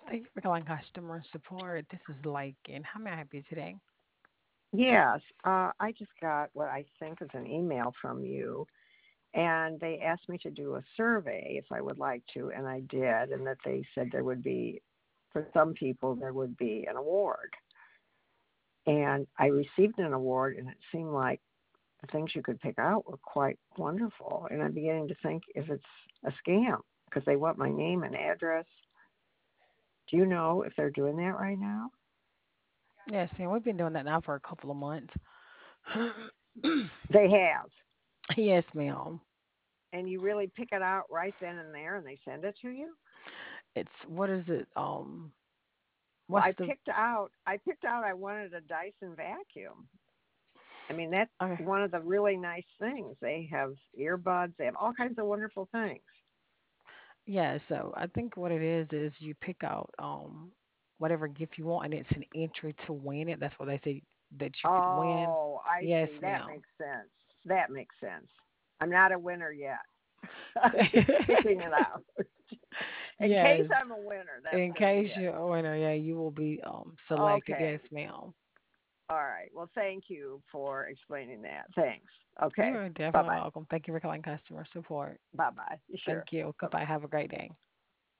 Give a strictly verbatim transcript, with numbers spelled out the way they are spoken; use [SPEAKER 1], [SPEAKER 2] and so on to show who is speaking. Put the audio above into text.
[SPEAKER 1] Thank you for calling customer support. This is Lakin. How may I help you today?
[SPEAKER 2] Yes, uh, I just got what I think is an email from you, and they asked me to do a survey if I would like to, and I did, and that they said there would be, for some people, there would be an award. And I received an award, and it seemed like the things you could pick out were quite wonderful. And I'm beginning to think if it's a scam because they want my name and address. Do you know if they're doing that right now?
[SPEAKER 1] Yes, and we've been doing that now for a couple of months.
[SPEAKER 2] They have.
[SPEAKER 1] Yes, ma'am.
[SPEAKER 2] And you really pick it out right then and there, and they send it to you.
[SPEAKER 1] It's what is it? Um,
[SPEAKER 2] Well,
[SPEAKER 1] what's
[SPEAKER 2] I
[SPEAKER 1] the
[SPEAKER 2] picked out. I picked out. I wanted a Dyson vacuum. I mean, that's
[SPEAKER 1] okay?
[SPEAKER 2] one of the really nice things. They have earbuds. They have all kinds of wonderful things.
[SPEAKER 1] Yeah, so I think what it is is you pick out um whatever gift you want, and it's an entry to win it. That's what they say that you could win.
[SPEAKER 2] Oh, I
[SPEAKER 1] Yes,
[SPEAKER 2] see. That
[SPEAKER 1] ma'am.
[SPEAKER 2] makes sense. That makes sense. I'm not a winner yet. I'm just picking it out. In case
[SPEAKER 1] Yes,
[SPEAKER 2] I'm a winner, that's
[SPEAKER 1] in
[SPEAKER 2] going to be
[SPEAKER 1] case
[SPEAKER 2] it.
[SPEAKER 1] you're a winner, yeah, you will be um selected. Yes,
[SPEAKER 2] Okay.
[SPEAKER 1] ma'am.
[SPEAKER 2] All right. Well, thank you for explaining that. Thanks.
[SPEAKER 1] You
[SPEAKER 2] Okay.
[SPEAKER 1] are
[SPEAKER 2] Bye
[SPEAKER 1] definitely
[SPEAKER 2] bye.
[SPEAKER 1] welcome. Thank you for calling customer support.
[SPEAKER 2] Bye bye.
[SPEAKER 1] Thank
[SPEAKER 2] Sure.
[SPEAKER 1] you.
[SPEAKER 2] Bye bye.
[SPEAKER 1] Goodbye. Have a great day.